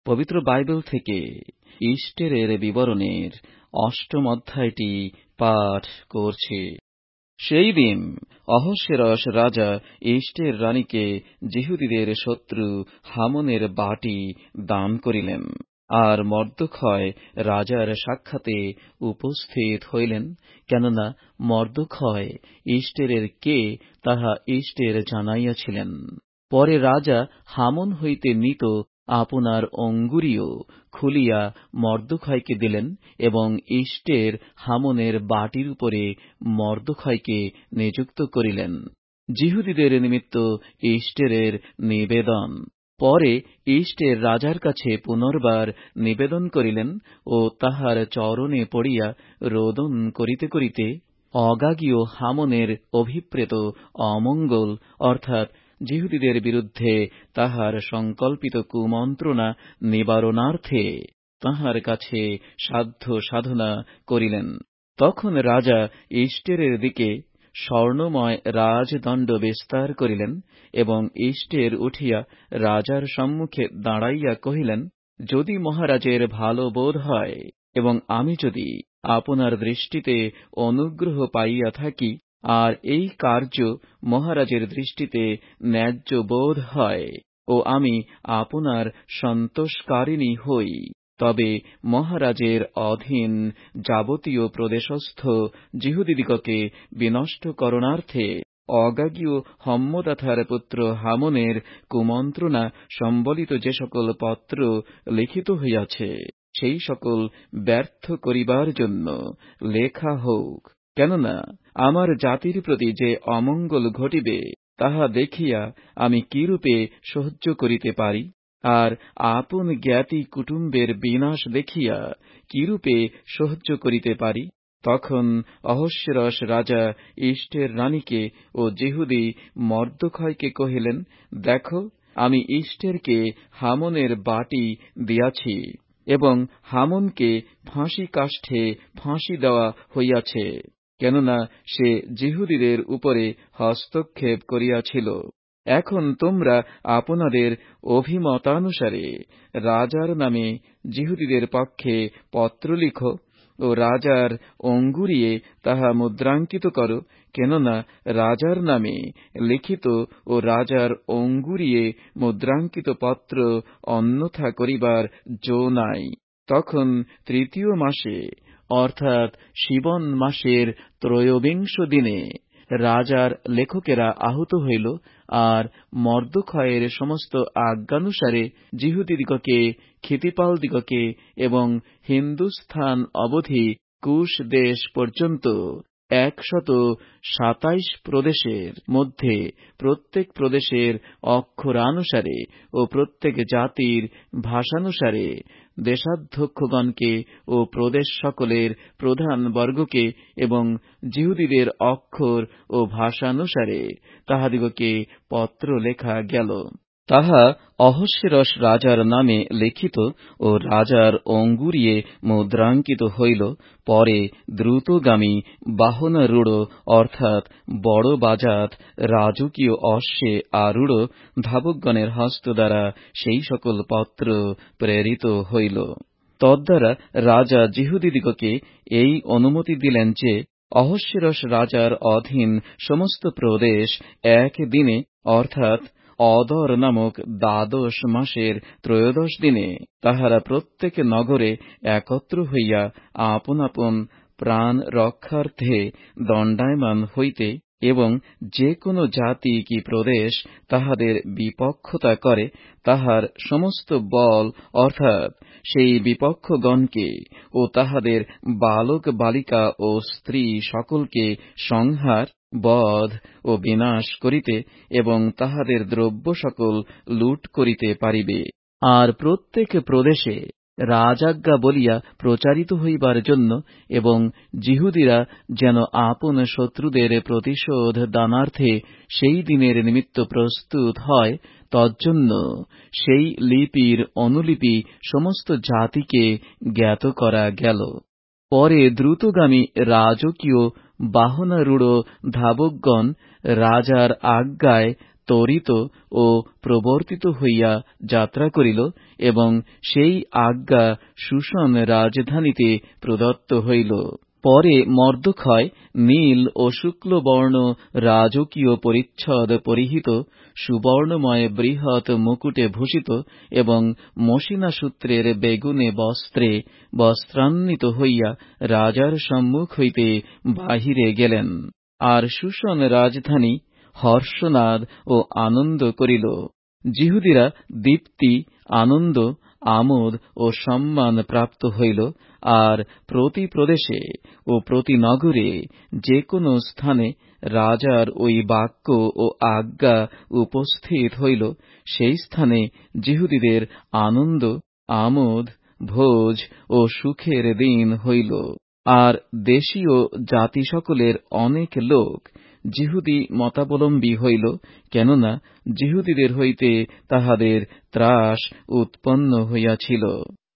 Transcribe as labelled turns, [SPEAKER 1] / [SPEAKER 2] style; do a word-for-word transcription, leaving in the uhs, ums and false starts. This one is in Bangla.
[SPEAKER 1] পবিত্র বাইবেল থেকে ইস্টেরের বিবরণের অষ্টম অধ্যায়টি পাঠ করছি। সেই দিন অহস্যেরস রাজা ইস্টের রানীকে যিহুদীদের শত্রু হামনের বাটি দান করিলেন। আর মর্দখয় রাজার সাক্ষাতে উপস্থিত হইলেন, কেননা মর্দখয় ইস্টেরের কে তাহা ইস্টের জানাইয়াছিলেন। পরে রাজা হামন হইতে নিত আপনার অঙ্গুরীও খুলিয়া মর্দখয়কে দিলেন এবং ইস্টের হামনের বাটির উপরে মর্দখয়কে নিযুক্ত করিলেন। যিহুদীদের নিমিত্ত ইস্টেরের নিবেদন। পরে ইস্টের রাজার কাছে পুনর্বার নিবেদন করিলেন ও তাহার চরণে পড়িয়া রোদন করিতে করিতে অগাগীয় হামনের অভিপ্রেত অমঙ্গল অর্থাৎ যিহুদীদের বিরুদ্ধে তাহার সংকল্পিত কুমন্ত্রণা নিবারণার্থে তাহার কাছে সাধ্য সাধনা করিলেন। তখন রাজা ইস্টেরের দিকে স্বর্ণময় রাজদণ্ড বিস্তার করিলেন এবং ইস্টের উঠিয়া রাজার সম্মুখে দাঁড়াইয়া কহিলেন, যদি মহারাজের ভালো বোধ হয় এবং আমি যদি আপনার দৃষ্টিতে অনুগ্রহ পাইয়া থাকি আর এই কার্য মহারাজের দৃষ্টিতে ন্যায্য বোধ হয় ও আমি আপনার সন্তোষকারিণী হই, তবে মহারাজের অধীন যাবতীয় প্রদেশস্থ যিহুদীদিগকে বিনষ্ট করণার্থে অগাগীয় হম্মদাথার পুত্র হামনের কুমন্ত্রণা সম্বলিত যে সকল পত্র লিখিত হইয়াছে, সেই সকল ব্যর্থ করিবার জন্য লেখা হোক। কেননা আমার জাতির প্রতি যে অমঙ্গল ঘটিবে তাহা দেখিয়া আমি কিরূপে সহ্য করিতে পারি, আর আপন জ্ঞাতি কুটুম্বের বিনাশ দেখিয়া কিরূপে সহ্য করিতে পারি। তখন অহস্যেরস রাজা ইস্টের রানীকে ও যিহুদী মর্দখয়কে কহিলেন, দেখো, আমি ইস্টেরকে হামনের বাটি দিয়াছি এবং হামনকে ফাঁসি কাষ্ঠে ফাঁসি দেওয়া হইয়াছে, কেননা সে যিহুদীদের উপরে হস্তক্ষেপ করিয়াছিল। এখন তোমরা আপনাদের অভিমতানুসারে রাজার নামে যিহুদীদের পক্ষে পত্র লিখো ও রাজার অঙ্গুরীয়ে তাহা মুদ্রাঙ্কিত করো, কেননা রাজার নামে লিখিত ও রাজার অঙ্গুরীয়ে মুদ্রাঙ্কিত পত্র অন্যথা করিবার জো নাই। তখন তৃতীয় মাসে অর্থাৎ শিবন মাসের ত্রয়োবিংশ দিনে রাজার লেখকেরা আহত হইল, আর মর্দখয়ের সমস্ত আজ্ঞানুসারে যিহুদীদিগকে, ক্ষিতিপালদিগকে এবং হিন্দুস্থান অবধি কুশ দেশ পর্যন্ত একশত সাতাইশ প্রদেশের মধ্যে প্রত্যেক প্রদেশের অক্ষরানুসারে ও প্রত্যেক জাতির ভাষানুসারে দেশাধ্যক্ষগণকে ও প্রদেশ সকলের প্রধান বর্গকে এবং যিহুদীদের অক্ষর ও ভাষানুসারে তাহাদিগকে পত্র লেখা গেল। তাহা অহস্যেরস রাজার নামে লিখিত ও রাজার অঙ্গুরীয়ে মুদ্রাঙ্কিত হইল। পরে দ্রুতগামী বাহনারূঢ় অর্থাৎ বড় বাজাত রাজকীয় অশ্বে আরূঢ় ধাবকগণের হস্ত দ্বারা সেই সকল পত্র প্রেরিত হইল। তদ্বারা রাজা যিহুদীদিগকে এই অনুমতি দিলেন যে অহস্যেরস রাজার অধীন সমস্ত প্রদেশ এক দিনে অর্থাৎ অদর নামক দ্বাদশ মাসের ত্রয়োদশ দিনে তাহারা প্রত্যেক নগরে একত্র হইয়া আপন আপন প্রাণ রক্ষার্থে দণ্ডায়মান হইতে এবং যে কোনো জাতি কি প্রদেশ তাহাদের বিপক্ষতা করে তাহার সমস্ত বল অর্থাৎ সেই বিপক্ষগণকে ও তাহাদের বালক বালিকা ও স্ত্রী সকলকে সংহার, বধ ও বিনাশ করিতে এবং তাহাদের দ্রব্য সকল লুট করিতে পারিবে। আর প্রত্যেক প্রদেশে রাজাজ্ঞা বলিয়া প্রচারিত হইবার জন্য এবং যিহুদীরা যেন আপন শত্রুদের প্রতিশোধ দানার্থে সেই দিনের নিমিত্ত প্রস্তুত হয়, তজ্জন্য সেই লিপির অনুলিপি সমস্ত জাতিকে জ্ঞাত করা গেল। পরে দ্রুতগামী রাজকীয় বাহনারূঢ় ধাবকগণ রাজার আজ্ঞায় ত্বরিত ও প্রবর্তিত হইয়া যাত্রা করিল এবং সেই আজ্ঞা শুশন রাজধানীতে প্রদত্ত হইল। পরে মর্দখয় নীল ও শুক্লবর্ণ রাজকীয় পরিচ্ছদ পরিহিত, সুবর্ণময় বৃহৎ মুকুটে ভূষিত এবং মশিনা সূত্রের বেগুনে বস্ত্রে বস্ত্রান্বিত হইয়া রাজার সম্মুখ হইতে বাহিরে গেলেন। আর শুশন রাজধানী হর্ষনাদ ও আনন্দ করিল। যিহুদীরা দীপ্তি, আনন্দ, আমোদ ও সম্মান প্রাপ্ত হইল। আর প্রতি প্রদেশে ও প্রতি নগরে যে কোন স্থানে রাজার ওই বাক্য ও আজ্ঞা উপস্থিত হইল, সেই স্থানে যিহুদীদের আনন্দ, আমোদ, ভোজ ও সুখের দিন হইল। আর দেশীয় জাতি সকলের অনেক লোক যিহুদী মতাবলম্বী হইল, কেননা যিহুদীদের হইতে তাহাদের ত্রাস উৎপন্ন হইয়াছিল।